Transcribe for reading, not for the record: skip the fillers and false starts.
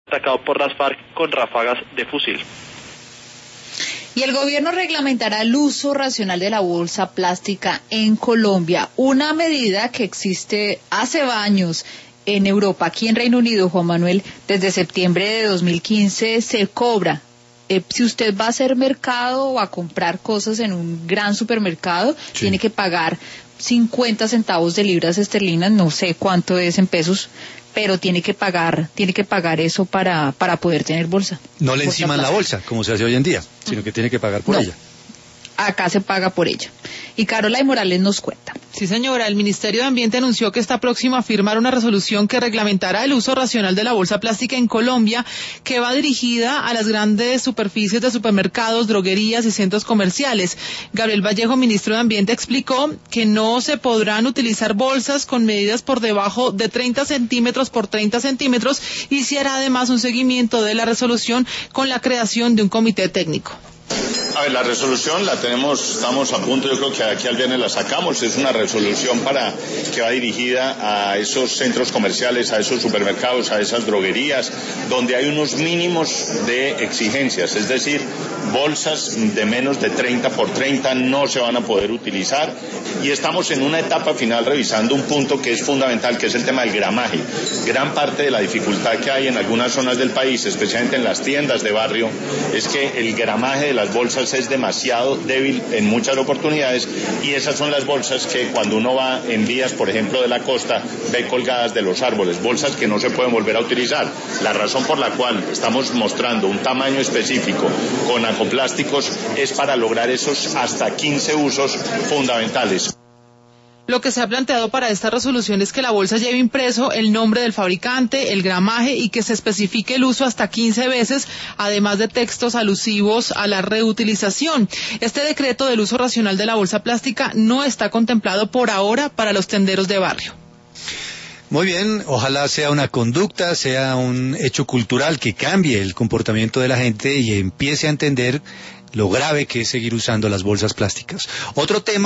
atacado por las FARC con ráfagas de fusil. Y el gobierno reglamentará el uso racional de la bolsa plástica en Colombia, una medida que existe hace años en Europa. Aquí en Reino Unido, Juan Manuel, desde septiembre de 2015 se cobra. Si usted va a hacer mercado o a comprar cosas en un gran supermercado, sí, tiene que pagar 50 centavos de libras esterlinas, no sé cuánto es en pesos, pero tiene que pagar eso para poder tener bolsa. No le enciman la bolsa, como se hace hoy en día, sino que tiene que pagar por ella. Acá se paga por ella. Y Carola Morales nos cuenta. Sí, señora, el Ministerio de Ambiente anunció que está próximo a firmar una resolución que reglamentará el uso racional de la bolsa plástica en Colombia, que va dirigida a las grandes superficies de supermercados, droguerías y centros comerciales. Gabriel Vallejo, ministro de Ambiente, explicó que no se podrán utilizar bolsas con medidas por debajo de 30 centímetros por 30 centímetros y se hará además un seguimiento de la resolución con la creación de un comité técnico. A ver, la resolución la tenemos, estamos a punto, yo creo que aquí al viernes la sacamos. Es una resolución que va dirigida a esos centros comerciales, a esos supermercados, a esas droguerías, donde hay unos mínimos de exigencias, es decir, bolsas de menos de 30 por 30 no se van a poder utilizar, y estamos en una etapa final revisando un punto que es fundamental, que es el tema del gramaje. Gran parte de la dificultad que hay en algunas zonas del país, especialmente en las tiendas de barrio, es que el gramaje de las bolsas es demasiado débil en muchas oportunidades, y esas son las bolsas que cuando uno va en vías, por ejemplo, de la costa, ve colgadas de los árboles, bolsas que no se pueden volver a utilizar. La razón por la cual estamos mostrando un tamaño específico con acoplásticos es para lograr esos hasta 15 usos fundamentales. Lo que se ha planteado para esta resolución es que la bolsa lleve impreso el nombre del fabricante, el gramaje y que se especifique el uso hasta 15 veces, además de textos alusivos a la reutilización. Este decreto del uso racional de la bolsa plástica no está contemplado por ahora para los tenderos de barrio. Muy bien, ojalá sea una conducta, sea un hecho cultural que cambie el comportamiento de la gente y empiece a entender lo grave que es seguir usando las bolsas plásticas. Otro tema